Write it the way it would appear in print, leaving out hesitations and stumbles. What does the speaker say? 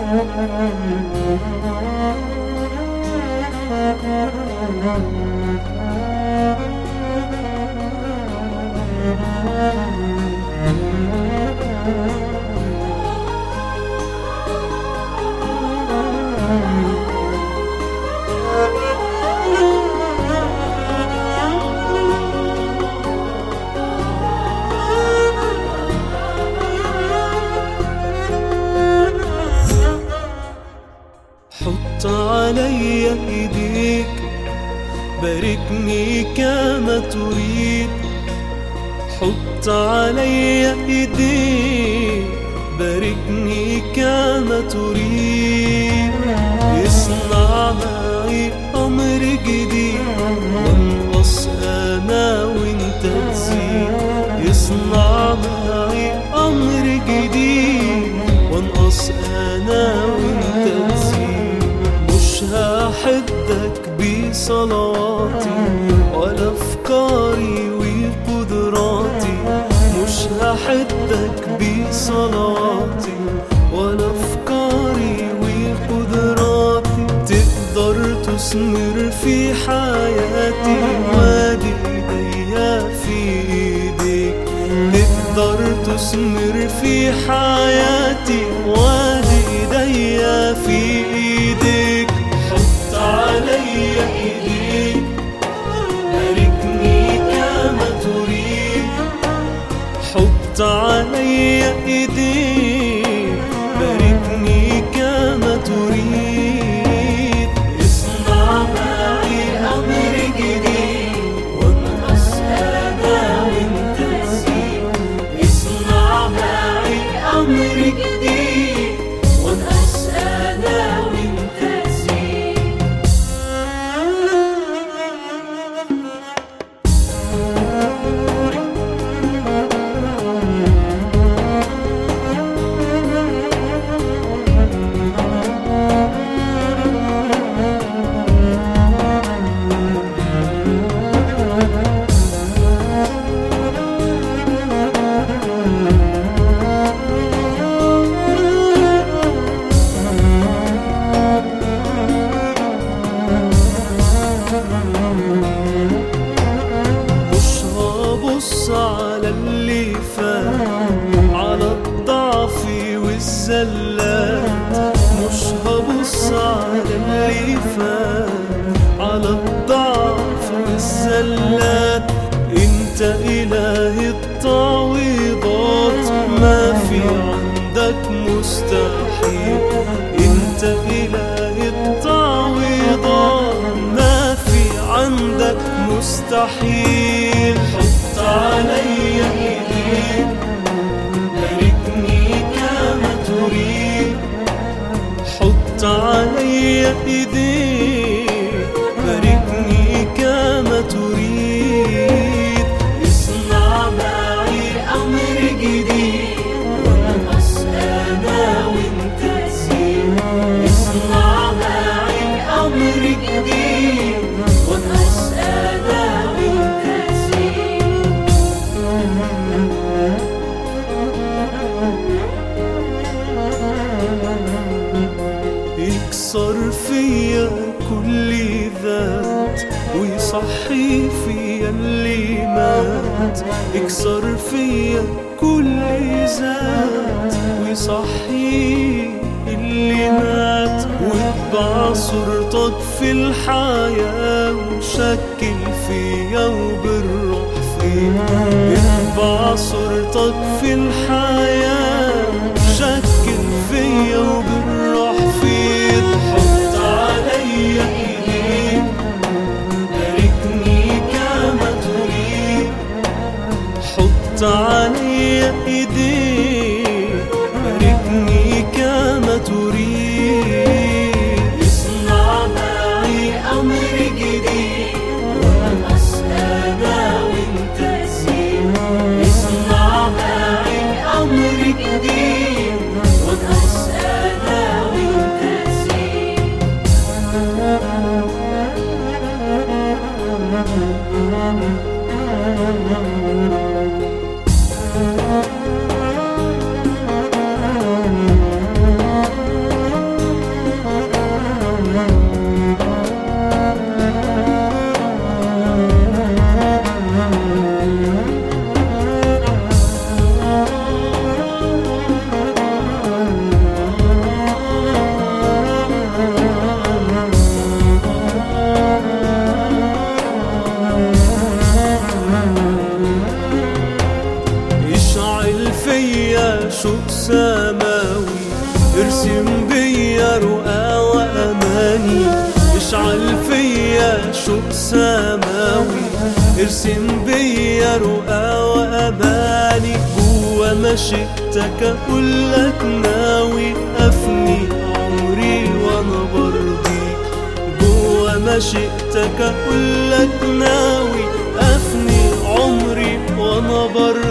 حط علي ايديك، باركني كما تريد. حط علي ايديك، باركني كما تريد. اصنع معي امر جديد، وانقص انا وانت تزيد. اصنع معي امر جديد، وانقص انا وانت تزيد. مش هحدك بصلاتي ولا افكاري وقدراتي. مش هحدك بصلاتي ولا افكاري وقدراتي. تقدر تثمر في حياتي وادي ايديا في ايديك. تقدر تثمر في حياتي وادي ايديا في ايديك. حط علي ايديك، باركني كما تريد. حط علي ايديك، باركني كما تريد. اصنع معي امر جديد، وانقص انا وانت تزيد. اصنع معي امر جديد، وانقص انا وانت تزيد. مش هبص على اللي فات، على الضعف والزلات. مش هبص على اللي فات، على الضعف والزلات. انت اله التعويضات، ما في عندك مستحيل. انت اله التعويضات، ما في عندك مستحيل. حط علي ايديك، باركني كما تريد. حط علي ايديك، باركني كما تريد. اصنع معي امر جديد، وانقص انا وانت تزيد. اصنع معي امر جديد، وانقص انا وانت تزيد. يكسر فيا كل ذات، ويصحي فيا اللي مات. يكسر فيا كل ذات، ويصحي اللي مات. واتبع صورتك في الحياة، وشكل فيا وبالروح فيا. اتبع صورتك في الحياة، شكل فيا وبالروح فيا. حط علي ايديك، باركني كما تريد. حط علي ايديك، باركني كما تريد. اصنع معي امر جديد، وانقص انا وانت تزيد. اصنع معي امر جديد، وانقص انا وانت تزيد. شوق سماوي، ارسم بيا رؤى وأماني، اشعل فيا شوق سماوي، ارسم بيا رؤى وأماني. جوا مشيئتك كلك ناوي أفني عمري وأنا برضيك، جوا مشيئتك كلك ناوي أفني عمري وأنا برضيك.